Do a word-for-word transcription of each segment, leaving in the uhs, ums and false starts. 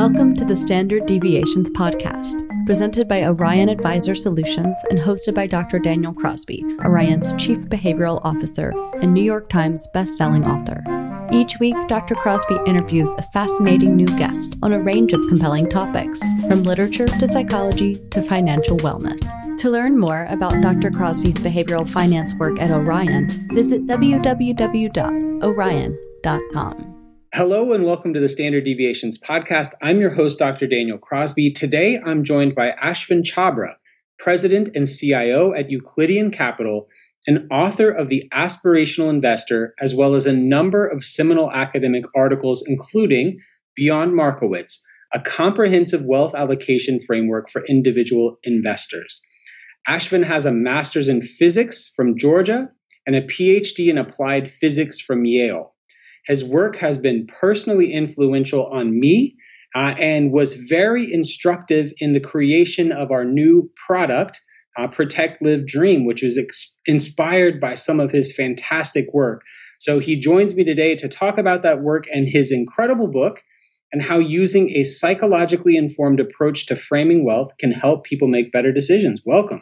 Welcome to the Standard Deviations podcast, presented by Orion Advisor Solutions and hosted by Doctor Daniel Crosby, Orion's Chief Behavioral Officer and New York Times bestselling author. Each week, Doctor Crosby interviews a fascinating new guest on a range of compelling topics, from literature to psychology to financial wellness. To learn more about Doctor Crosby's behavioral finance work at Orion, visit w w w dot orion dot com. Hello and welcome to the Standard Deviations podcast. I'm your host, Doctor Daniel Crosby. Today, I'm joined by Ashvin Chhabra, President and C I O at Euclidean Capital, and author of The Aspirational Investor, as well as a number of seminal academic articles, including Beyond Markowitz, a comprehensive wealth allocation framework for individual investors. Ashvin has a master's in physics from Georgia and a P H D in applied physics from Yale. His work has been personally influential on me uh, and was very instructive in the creation of our new product, uh, Protect, Live, Dream, which was ex- inspired by some of his fantastic work. So he joins me today to talk about that work and his incredible book and how using a psychologically informed approach to framing wealth can help people make better decisions. Welcome.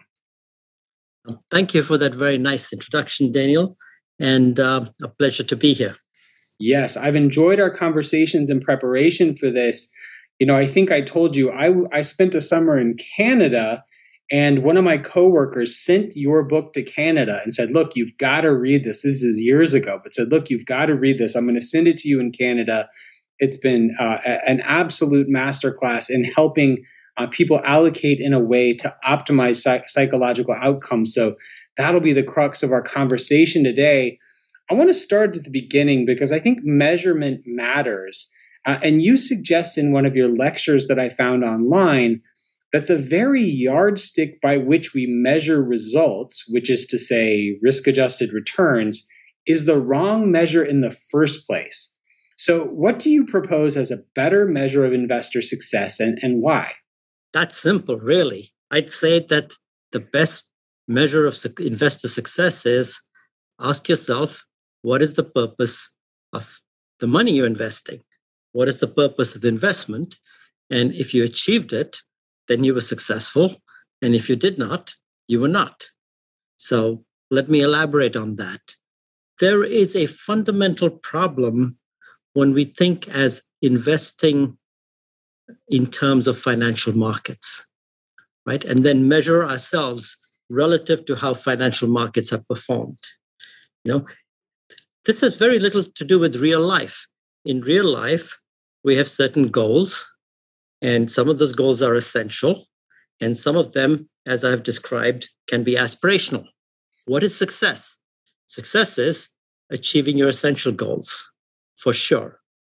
Thank you for that very nice introduction, Daniel, and uh, a pleasure to be here. Yes, I've enjoyed our conversations in preparation for this. You know, I think I told you I, I spent a summer in Canada, and one of my coworkers sent your book to Canada and said, look, you've got to read this. This is years ago, but said, look, you've got to read this. I'm going to send it to you in Canada. It's been uh, an absolute masterclass in helping uh, people allocate in a way to optimize psych- psychological outcomes. So that'll be the crux of our conversation today. I want to start at the beginning because I think measurement matters. Uh, and you suggest in one of your lectures that I found online that the very yardstick by which we measure results, which is to say risk-adjusted returns, is the wrong measure in the first place. So what do you propose as a better measure of investor success, and, and why? That's simple, really. I'd say that the best measure of su- investor success is ask yourself, what is the purpose of the money you're investing? What is the purpose of the investment? And if you achieved it, then you were successful. And if you did not, you were not. So let me elaborate on that. There is a fundamental problem when we think as investing in terms of financial markets, right? And then measure ourselves relative to how financial markets have performed. You know, this has very little to do with real life. In real life, we have certain goals, and some of those goals are essential, and some of them, as I've described, can be aspirational. What is success? Success is achieving your essential goals, for sure.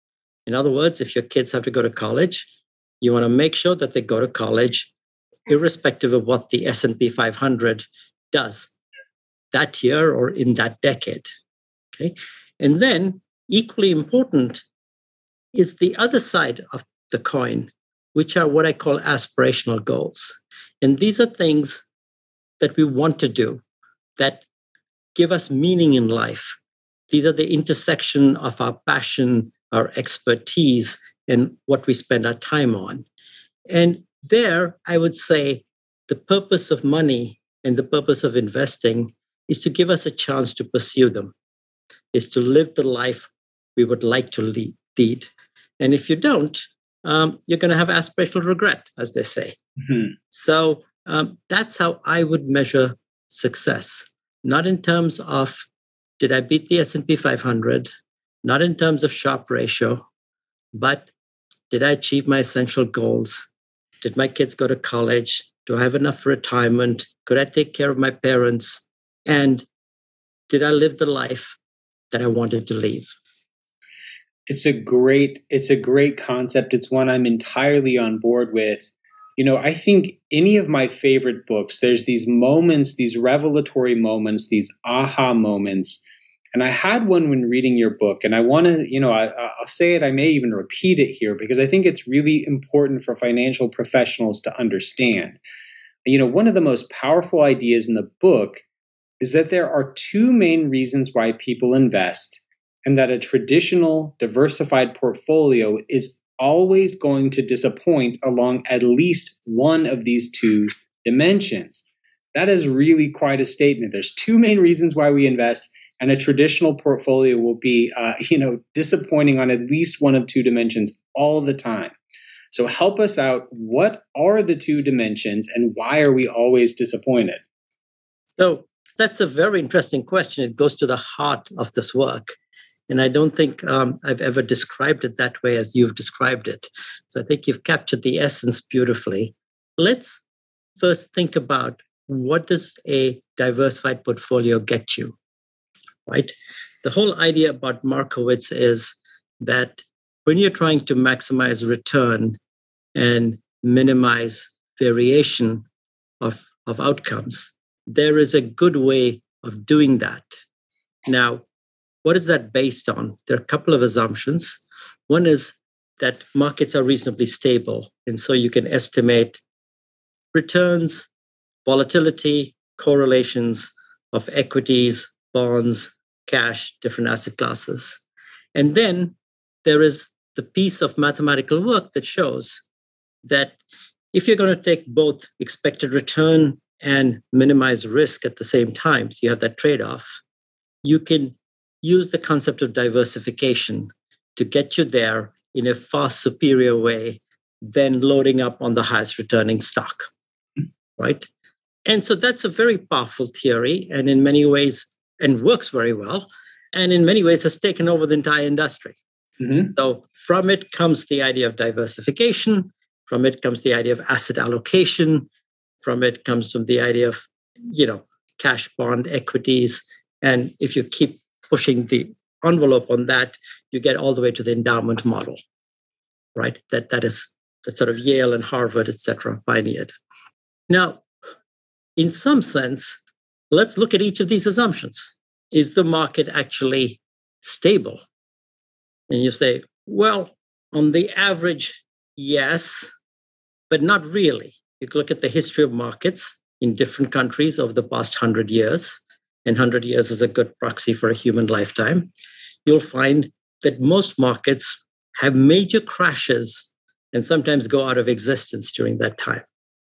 In other words, if your kids have to go to college, you want to make sure that they go to college irrespective of what the S and P five hundred does that year or in that decade. Okay. And then equally important is the other side of the coin, which are what I call aspirational goals. And these are things that we want to do that give us meaning in life. These are the intersection of our passion, our expertise, and what we spend our time on. And there, I would say the purpose of money and the purpose of investing is to give us a chance to pursue them, is to live the life we would like to lead. And if you don't, um, you're going to have aspirational regret, as they say. Mm-hmm. So um, that's how I would measure success, not in terms of did I beat the S and P five hundred, not in terms of Sharpe ratio, but did I achieve my essential goals? Did my kids go to college? Do I have enough for retirement? Could I take care of my parents? And did I live the life that I wanted to live? It's a great, it's a great concept. It's one I'm entirely on board with. You know, I think any of my favorite books, there's these moments, these revelatory moments, these aha moments. And I had one when reading your book, and I want to, you know, I, I'll say it, I may even repeat it here because I think it's really important for financial professionals to understand. You know, one of the most powerful ideas in the book is that there are two main reasons why people invest, and that a traditional diversified portfolio is always going to disappoint along at least one of these two dimensions. That is really quite a statement. There's two main reasons why we invest, and a traditional portfolio will be, uh, you know, disappointing on at least one of two dimensions all the time. So help us out. What are the two dimensions, and why are we always disappointed? So that's a very interesting question. It goes to the heart of this work. And I don't think um, I've ever described it that way as you've described it. So I think you've captured the essence beautifully. Let's first think about, what does a diversified portfolio get you, right? The whole idea about Markowitz is that when you're trying to maximize return and minimize variation of, of outcomes, there is a good way of doing that. Now, what is that based on? There are a couple of assumptions. One is that markets are reasonably stable, and so you can estimate returns, volatility, correlations of equities, bonds, cash, different asset classes. And then there is the piece of mathematical work that shows that if you're going to take both expected return and minimize risk at the same time, so you have that trade-off, you can use the concept of diversification to get you there in a far superior way than loading up on the highest returning stock, right? And so that's a very powerful theory, and in many ways, and works very well, and in many ways has taken over the entire industry. Mm-hmm. So from it comes the idea of diversification, from it comes the idea of asset allocation, from it comes from the idea of, you know, cash, bond, equities. And if you keep pushing the envelope on that, you get all the way to the endowment model, right? That that is that sort of Yale and Harvard, et cetera, pioneered. Now, in some sense, let's look at each of these assumptions. Is the market actually stable? And you say, well, on the average, yes, but not really. You can look at the history of markets in different countries over the past hundred years, and one hundred years is a good proxy for a human lifetime. You'll find that most markets have major crashes and sometimes go out of existence during that time.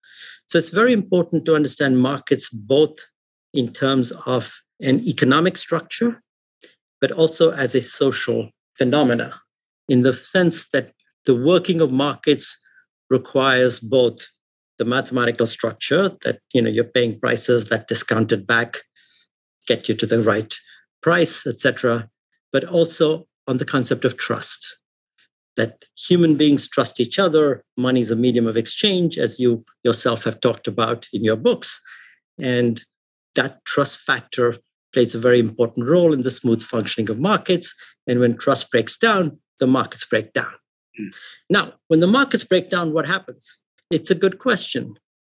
So it's very important to understand markets both in terms of an economic structure, but also as a social phenomena, in the sense that the working of markets requires both the mathematical structure that, you know, you're paying prices that discounted back get you to the right price, et cetera, but also on the concept of trust, that human beings trust each other. Money is a medium of exchange, as you yourself have talked about in your books. And that trust factor plays a very important role in the smooth functioning of markets. And when trust breaks down, the markets break down. Mm. Now, when the markets break down, what happens? It's a good question.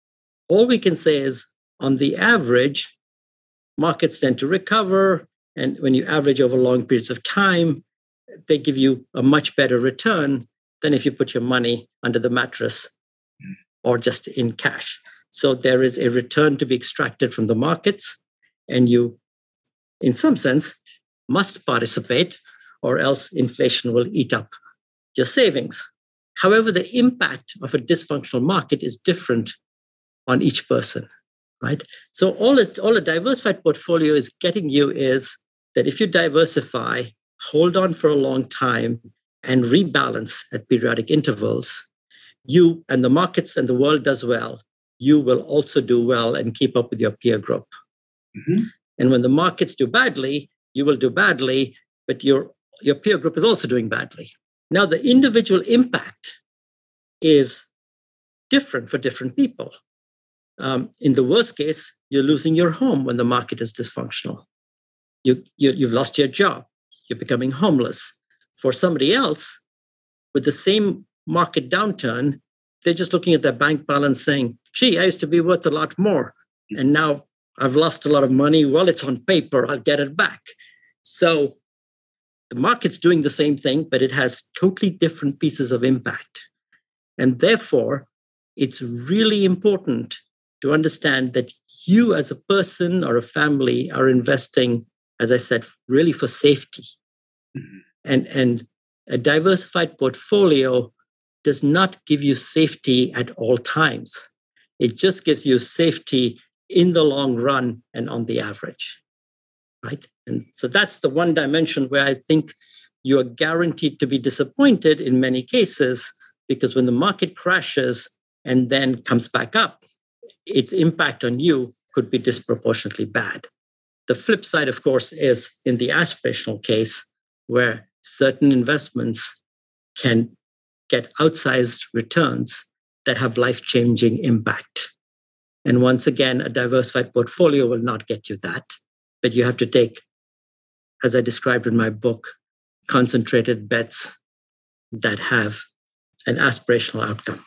All we can say is, on the average, markets tend to recover. And when you average over long periods of time, they give you a much better return than if you put your money under the mattress mm. or just in cash. So there is a return to be extracted from the markets, and you, in some sense, must participate, or else inflation will eat up your savings. However, the impact of a dysfunctional market is different on each person, right? So all, it, all a diversified portfolio is getting you is that if you diversify, hold on for a long time, and rebalance at periodic intervals, you and the markets and the world does well, you will also do well and keep up with your peer group. Mm-hmm. And when the markets do badly, you will do badly, but your, your peer group is also doing badly. Now, the individual impact is different for different people. Um, in the worst case, you're losing your home when the market is dysfunctional. You, you, you've lost your job. You're becoming homeless. For somebody else, with the same market downturn, they're just looking at their bank balance saying, gee, I used to be worth a lot more, and now I've lost a lot of money. Well, it's on paper. I'll get it back. So the market's doing the same thing, but it has totally different pieces of impact. And therefore, it's really important to understand that you as a person or a family are investing, as I said, really for safety. Mm-hmm. And, and a diversified portfolio does not give you safety at all times. It just gives you safety in the long run and on the average, right? And so that's the one dimension where I think you are guaranteed to be disappointed in many cases, because when the market crashes and then comes back up, its impact on you could be disproportionately bad. The flip side, of course, is in the aspirational case where certain investments can get outsized returns that have life-changing impact. And once again, a diversified portfolio will not get you that, but you have to take, as I described in my book, concentrated bets that have an aspirational outcome.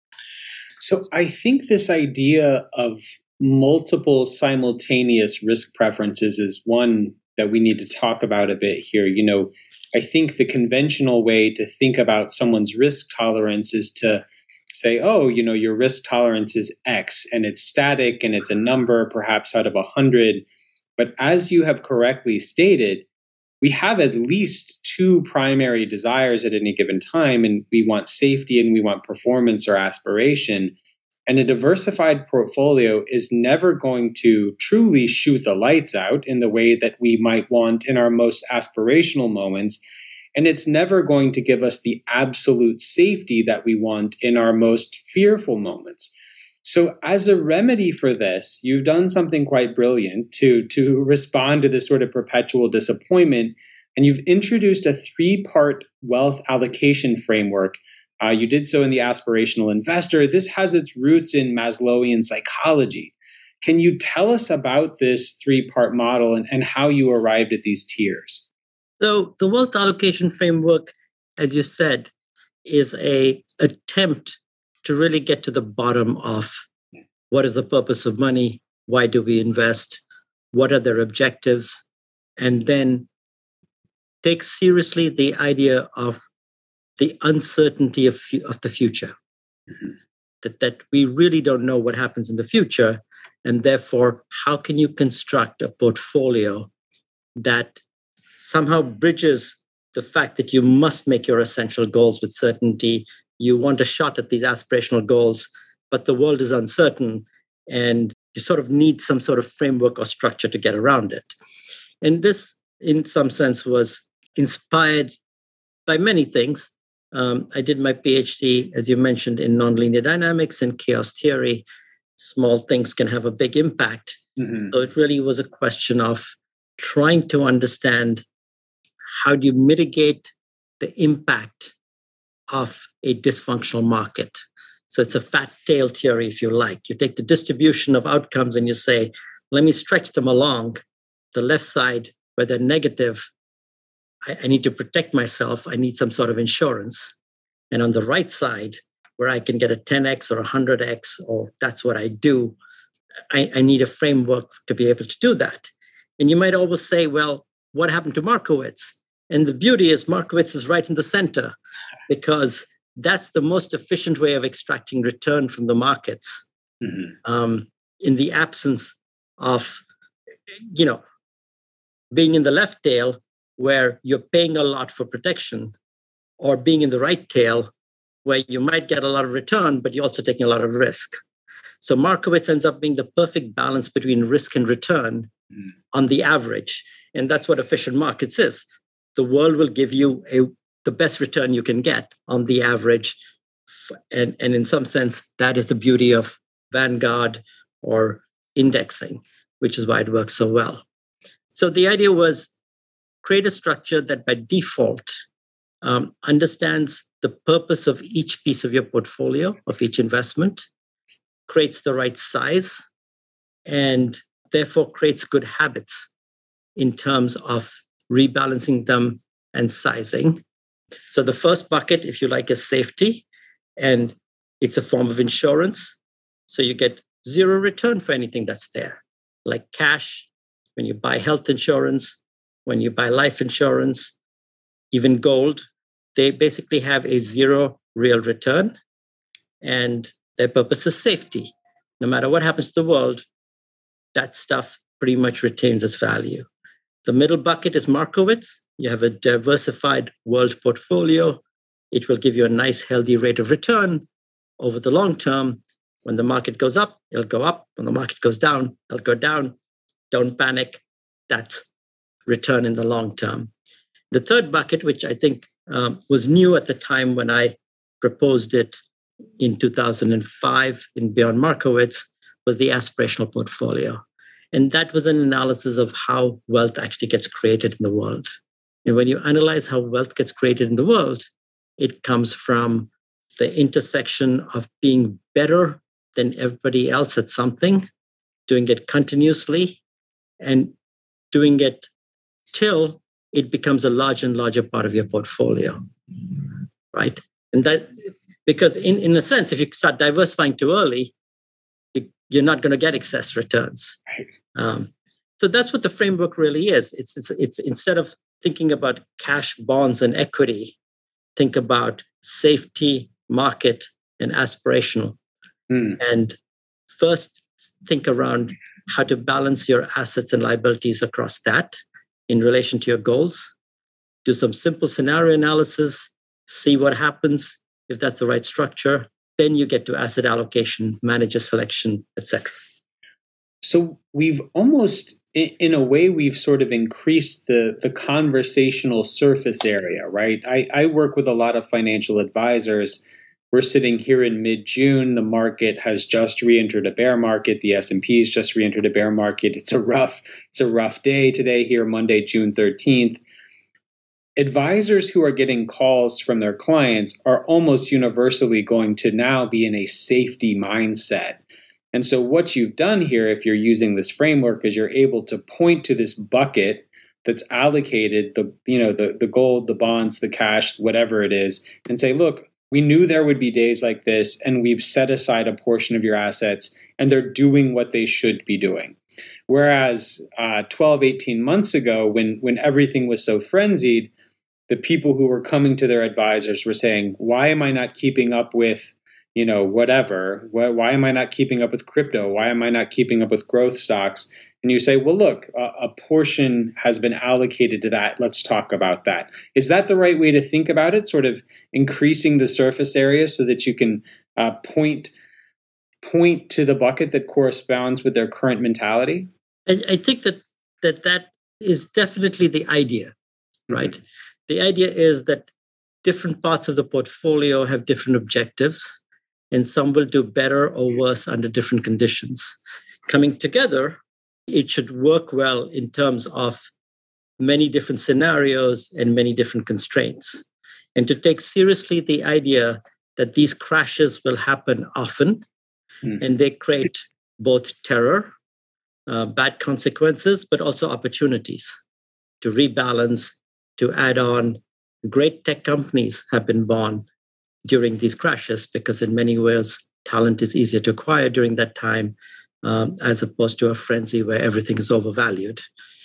So I think this idea of multiple simultaneous risk preferences is one that we need to talk about a bit here. You know, I think the conventional way to think about someone's risk tolerance is to say, oh, you know, your risk tolerance is X and it's static and it's a number perhaps out of one hundred. But as you have correctly stated, we have at least two primary desires at any given time, and we want safety and we want performance or aspiration. And a diversified portfolio is never going to truly shoot the lights out in the way that we might want in our most aspirational moments. And it's never going to give us the absolute safety that we want in our most fearful moments. So as a remedy for this, you've done something quite brilliant to, to respond to this sort of perpetual disappointment. And you've introduced a three-part wealth allocation framework. Uh, you did so in The Aspirational Investor. This has its roots in Maslowian psychology. Can you tell us about this three-part model and, and how you arrived at these tiers? So the wealth allocation framework, as you said, is an attempt to really get to the bottom of what is the purpose of money, why do we invest, what are their objectives, and then take seriously the idea of the uncertainty of, of the future, mm-hmm. that, that we really don't know what happens in the future. And therefore, how can you construct a portfolio that somehow bridges the fact that you must make your essential goals with certainty? You want a shot at these aspirational goals, but the world is uncertain, and you sort of need some sort of framework or structure to get around it. And this, in some sense, was inspired by many things. Um, I did my PhD, as you mentioned, in nonlinear dynamics and chaos theory. Small things can have a big impact. Mm-hmm. So it really was a question of trying to understand how do you mitigate the impact of a dysfunctional market. So it's a fat tail theory, if you like. You take the distribution of outcomes and you say, let me stretch them along the left side where they're negative. I need to protect myself. I need some sort of insurance. And on the right side, where I can get a ten x or one hundred x, or that's what I do, I, I need a framework to be able to do that. And you might always say, well, what happened to Markowitz? And the beauty is Markowitz is right in the center, because that's the most efficient way of extracting return from the markets. Mm-hmm. Um, in the absence of, you know, being in the left tail, where you're paying a lot for protection, or being in the right tail, where you might get a lot of return, but you're also taking a lot of risk. So Markowitz ends up being the perfect balance between risk and return mm. on the average. And that's what efficient markets is. The world will give you a, the best return you can get on the average. And, and in some sense, that is the beauty of Vanguard or indexing, which is why it works so well. So the idea was, create a structure that by default um, understands the purpose of each piece of your portfolio, of each investment, creates the right size, and therefore creates good habits in terms of rebalancing them and sizing. So the first bucket, if you like, is safety, and it's a form of insurance. So you get zero return for anything that's there, like cash, when you buy health insurance, when you buy life insurance, even gold, they basically have a zero real return, and their purpose is safety. No matter what happens to the world, that stuff pretty much retains its value. The middle bucket is Markowitz. You have a diversified world portfolio. It will give you a nice, healthy rate of return over the long term. When the market goes up, it'll go up. When the market goes down, it'll go down. Don't panic. That's return in the long term. The third bucket, which I think um, was new at the time when I proposed it in two thousand five in Beyond Markowitz, was the aspirational portfolio. And that was an analysis of how wealth actually gets created in the world. And when you analyze how wealth gets created in the world, it comes from the intersection of being better than everybody else at something, doing it continuously, and doing it till it becomes a larger and larger part of your portfolio, right? And that, because in, in a sense, if you start diversifying too early, you, you're not going to get excess returns. Um, so that's what the framework really is. It's, it's, it's instead of thinking about cash, bonds, and equity, think about safety, market, and aspirational. Mm. And first, think around how to balance your assets and liabilities across that in relation to your goals. Do some simple scenario analysis, see what happens if that's the right structure. Then you get to asset allocation, manager selection, et cetera. So we've almost, in a way, we've sort of increased the, the conversational surface area, right? I, I work with a lot of financial advisors. We're sitting here in mid-June. The market has just re-entered a bear market. The S and P has just re-entered a bear market. It's a rough, it's a rough day today here, Monday, June thirteenth. Advisors who are getting calls from their clients are almost universally going to now be in a safety mindset. And so what you've done here, if you're using this framework, is you're able to point to this bucket that's allocated, the you know the, the gold, the bonds, the cash, whatever it is, and say, look, we knew there would be days like this, and we've set aside a portion of your assets, and they're doing what they should be doing. Whereas uh, twelve, eighteen months ago, when when everything was so frenzied, the people who were coming to their advisors were saying, why am I not keeping up with, you know, whatever? Why, why am I not keeping up with crypto? Why am I not keeping up with growth stocks? And you say, well, look, a, a portion has been allocated to that. Let's talk about that. Is that the right way to think about it? Sort of increasing the surface area so that you can uh, point point to the bucket that corresponds with their current mentality? I, I think that, that that is definitely the idea, right? Mm-hmm. The idea is that different parts of the portfolio have different objectives, and some will do better or worse under different conditions. Coming together, it should work well in terms of many different scenarios and many different constraints. And to take seriously the idea that these crashes will happen often, mm. and they create both terror, uh, bad consequences, but also opportunities to rebalance, to add on. Great tech companies have been born during these crashes because in many ways, talent is easier to acquire during that time, um, as opposed to a frenzy where everything is overvalued.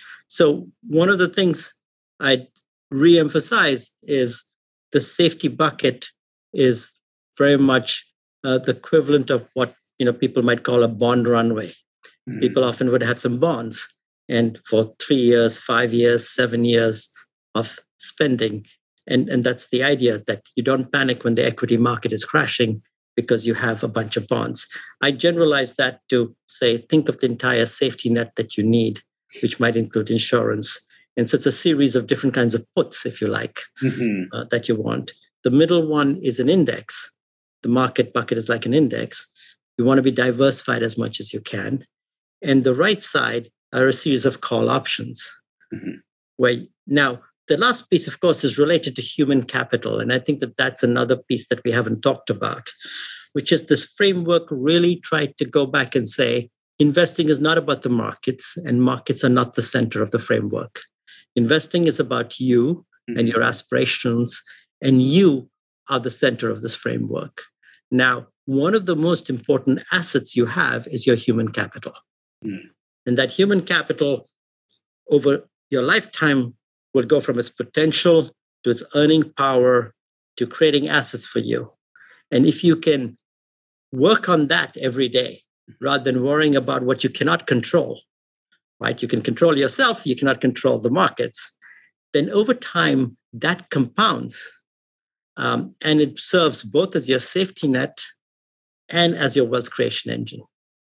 So one of the things I'd re-emphasize is the safety bucket is very much uh, the equivalent of what you know people might call a bond runway. Mm-hmm. People often would have some bonds, and for three years, five years, seven years of spending. And, and that's the idea, that you don't panic when the equity market is crashing because you have a bunch of bonds. I generalize that to say, think of the entire safety net that you need, which might include insurance. And so it's a series of different kinds of puts, if you like, mm-hmm. uh, that you want. The middle one is an index. The market bucket is like an index. You want to be diversified as much as you can. And the right side are a series of call options. Mm-hmm. Where now, the last piece, of course, is related to human capital. And I think that that's another piece that we haven't talked about, which is this framework really tried to go back and say, investing is not about the markets, and markets are not the center of the framework. Investing is about you mm-hmm. and your aspirations, and you are the center of this framework. Now, one of the most important assets you have is your human capital. Mm-hmm. And that human capital over your lifetime will go from its potential to its earning power to creating assets for you. And if you can work on that every day, rather than worrying about what you cannot control, right? You can control yourself, you cannot control the markets. Then over time, that compounds Um, and it serves both as your safety net and as your wealth creation engine.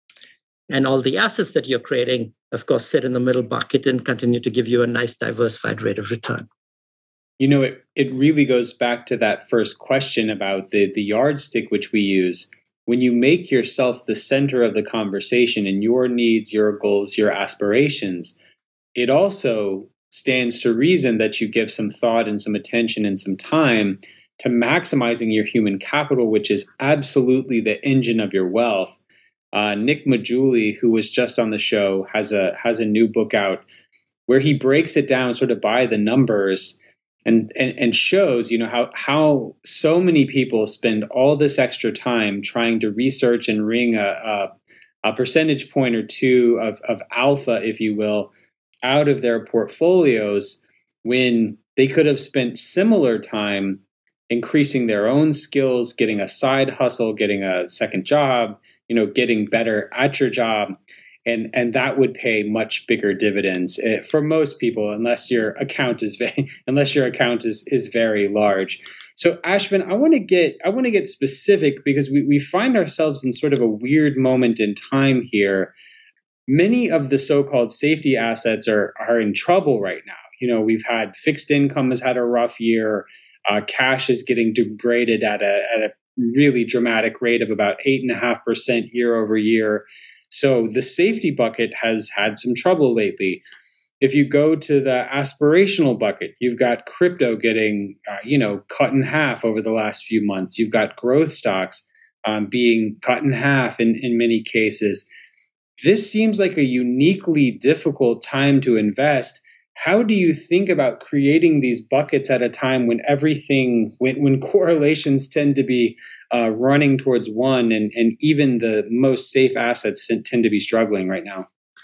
And all the assets that you're creating, of course, sit in the middle bucket and continue to give you a nice diversified rate of return. You know, it, it really goes back to that first question about the, the yardstick which we use. When you make yourself the center of the conversation and your needs, your goals, your aspirations, it also stands to reason that you give some thought and some attention and some time to maximizing your human capital, which is absolutely the engine of your wealth. Uh, Nick Maggiulli, who was just on the show, has a has a new book out where he breaks it down sort of by the numbers and and, and shows, you know, how how so many people spend all this extra time trying to research and wring a, a, a percentage point or two of, of alpha, if you will, out of their portfolios when they could have spent similar time increasing their own skills, getting a side hustle, getting a second job, you know, getting better at your job. And, and that would pay much bigger dividends uh, for most people, unless your account is very, unless your account is, is very large. So Ashvin, I want to get I want to get specific because we, we find ourselves in sort of a weird moment in time here. Many of the so-called safety assets are are in trouble right now. You know, we've had fixed income has had a rough year. Uh, cash is getting degraded at a at a really dramatic rate of about eight and a half percent year over year. So the safety bucket has had some trouble lately. If you go to the aspirational bucket, you've got crypto getting uh, you know cut in half over the last few months. You've got growth stocks um, being cut in half in in many cases. This seems like a uniquely difficult time to invest. How do you think about creating these buckets at a time when everything, when, when correlations tend to be uh, running towards one and, and even the most safe assets tend to be struggling right now?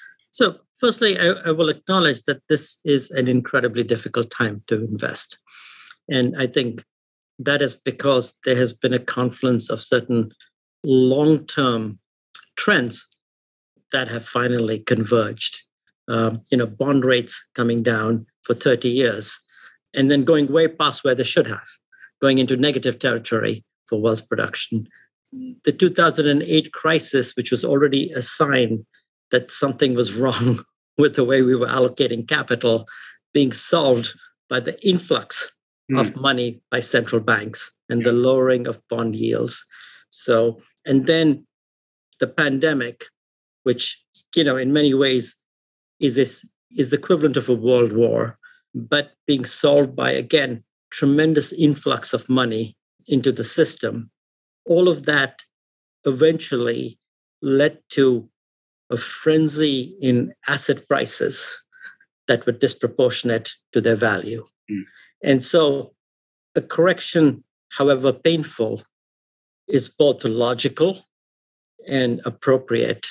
So firstly, I, I will acknowledge that this is an incredibly difficult time to invest. And I think that is because there has been a confluence of certain long-term trends that have finally converged. Um, you know, bond rates coming down for thirty years and then going way past where they should have, going into negative territory for wealth production. The two thousand eight crisis, which was already a sign that something was wrong with the way we were allocating capital, being solved by the influx mm. of money by central banks and the lowering of bond yields. So, and then the pandemic, which, you know, in many ways is this, is the equivalent of a world war, but being solved by, again, tremendous influx of money into the system. All of that eventually led to a frenzy in asset prices that were disproportionate to their value. Mm. And so a correction, however painful, is both logical and appropriate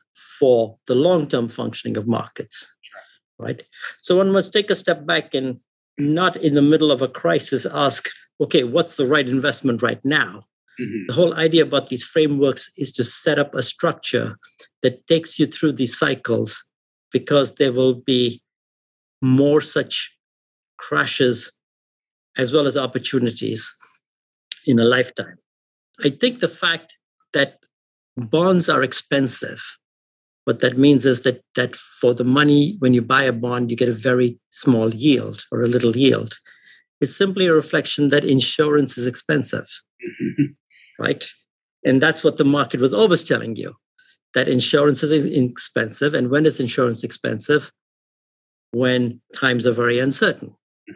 for the long-term functioning of markets, right? So one must take a step back and not in the middle of a crisis ask, okay, what's the right investment right now? Mm-hmm. The whole idea about these frameworks is to set up a structure that takes you through these cycles because there will be more such crashes as well as opportunities in a lifetime. I think the fact that bonds are expensive, what that means is that that for the money, when you buy a bond, you get a very small yield or a little yield. It's simply a reflection that insurance is expensive, right? And that's what the market was always telling you, that insurance is expensive. And when is insurance expensive? When times are very uncertain.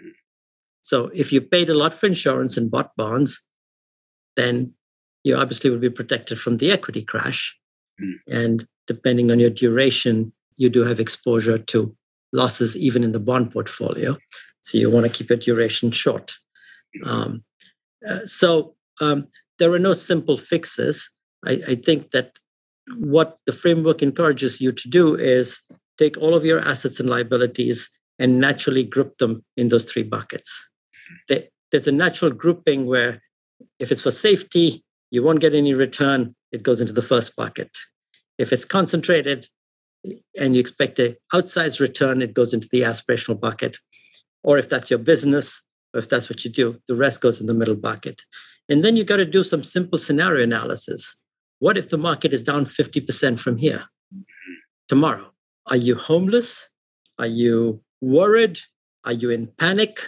So if you paid a lot for insurance and bought bonds, then you obviously will be protected from the equity crash. Mm. And depending on your duration, you do have exposure to losses even in the bond portfolio. So you want to keep your duration short. Um, uh, so um, there are no simple fixes. I, I think that what the framework encourages you to do is take all of your assets and liabilities and naturally group them in those three buckets. They, there's a natural grouping where if it's for safety, you won't get any return, it goes into the first bucket. If it's concentrated and you expect an outsized return, it goes into the aspirational bucket. Or if that's your business if that's what you do. The rest goes in the middle bucket. And then you got to do some simple scenario analysis. What if the market is down fifty percent from here tomorrow? Are you homeless? Are you worried? Are you in panic?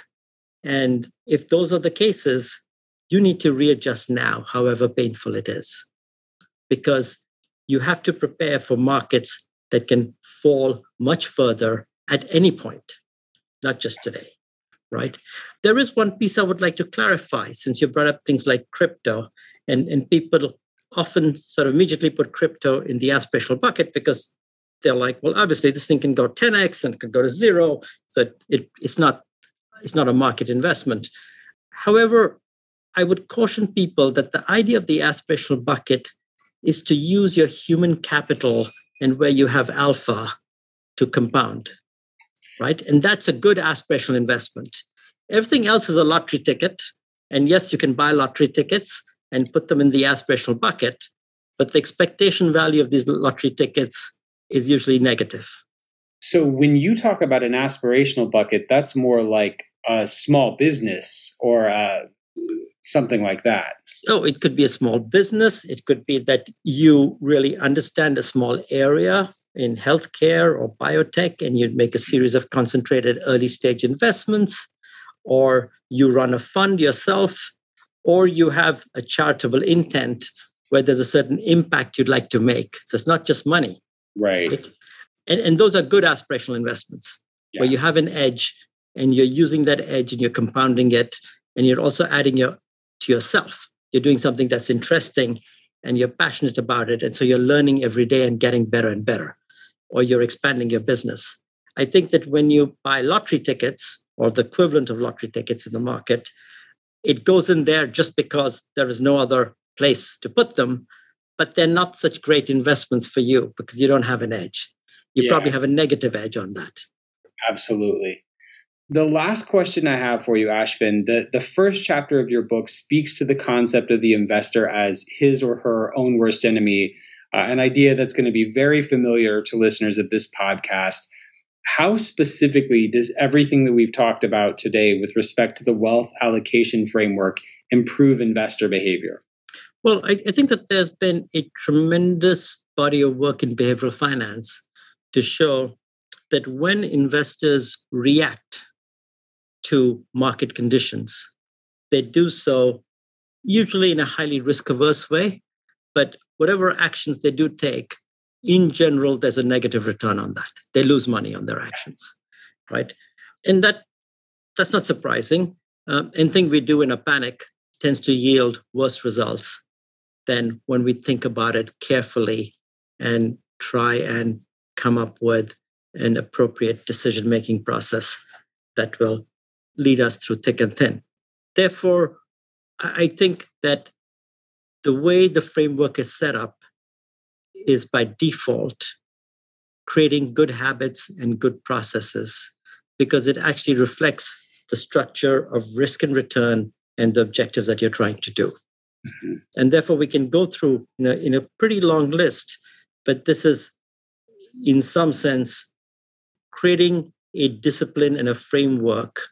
And if those are the cases, you need to readjust now, however painful it is, because you have to prepare for markets that can fall much further at any point, not just today, right? There is one piece I would like to clarify, since you brought up things like crypto, and, and people often sort of immediately put crypto in the aspirational bucket because they're like, well, obviously this thing can go ten x and can go to zero, so it, it's not it's not a market investment. However, I would caution people that the idea of the aspirational bucket is to use your human capital and where you have alpha to compound, right? And that's a good aspirational investment. Everything else is a lottery ticket. And yes, you can buy lottery tickets and put them in the aspirational bucket, but the expectation value of these lottery tickets is usually negative. So when you talk about an aspirational bucket, that's more like a small business or uh, something like that. Oh, it could be a small business. It could be that you really understand a small area in healthcare or biotech, and you'd make a series of concentrated early stage investments, or you run a fund yourself, or you have a charitable intent where there's a certain impact you'd like to make. So it's not just money. Right. right? And, and those are good aspirational investments yeah. where you have an edge and you're using that edge and you're compounding it, and you're also adding your to yourself. You're doing something that's interesting and you're passionate about it. And so you're learning every day and getting better and better, or you're expanding your business. I think that when you buy lottery tickets or the equivalent of lottery tickets in the market, it goes in there just because there is no other place to put them, but they're not such great investments for you because you don't have an edge. You yeah. probably have a negative edge on that. Absolutely. The last question I have for you, Ashvin, the, the first chapter of your book speaks to the concept of the investor as his or her own worst enemy, uh, an idea that's going to be very familiar to listeners of this podcast. How specifically does everything that we've talked about today with respect to the wealth allocation framework improve investor behavior? Well, I, I think that there's been a tremendous body of work in behavioral finance to show that when investors react to market conditions, they do so usually in a highly risk-averse way, but whatever actions they do take, in general, there's a negative return on that. They lose money on their actions, right? And that that's not surprising. Um, anything we do in a panic tends to yield worse results than when we think about it carefully and try and come up with an appropriate decision-making process that will lead us through thick and thin. Therefore, I think that the way the framework is set up is by default creating good habits and good processes, because it actually reflects the structure of risk and return and the objectives that you're trying to do. Mm-hmm. And therefore, we can go through in a, in a pretty long list, but this is, in some sense, creating a discipline and a framework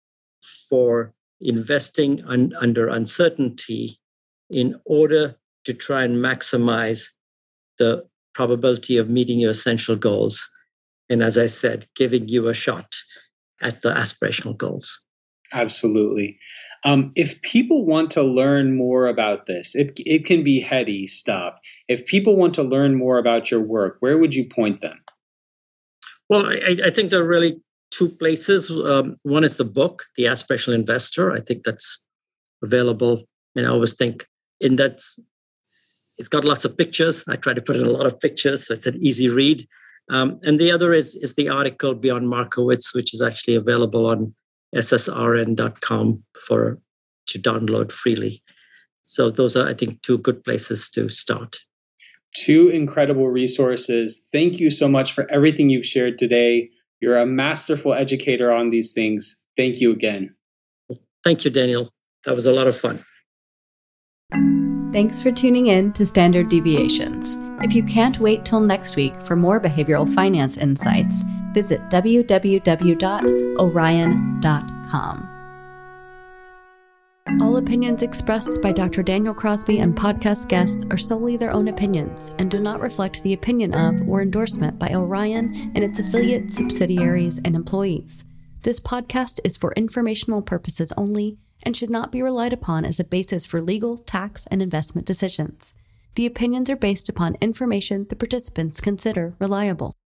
for investing un, under uncertainty in order to try and maximize the probability of meeting your essential goals. And as I said, giving you a shot at the aspirational goals. Absolutely. Um, if people want to learn more about this, it it can be heady stuff. If people want to learn more about your work, where would you point them? Well, I, I think there are really two places. Um, one is the book, The Aspirational Investor. I think that's available. And I always think in that, it's got lots of pictures. I try to put in a lot of pictures, so it's an easy read. Um, and the other is, is the article Beyond Markowitz, which is actually available on S S R N dot com for to download freely. So those are, I think, two good places to start. Two incredible resources. Thank you so much for everything you've shared today. You're a masterful educator on these things. Thank you again. Thank you, Daniel. That was a lot of fun. Thanks for tuning in to Standard Deviations. If you can't wait till next week for more behavioral finance insights, visit w w w dot orion dot com. All opinions expressed by Doctor Daniel Crosby and podcast guests are solely their own opinions and do not reflect the opinion of or endorsement by Orion and its affiliates, subsidiaries, and employees. This podcast is for informational purposes only and should not be relied upon as a basis for legal, tax, and investment decisions. The opinions are based upon information the participants consider reliable.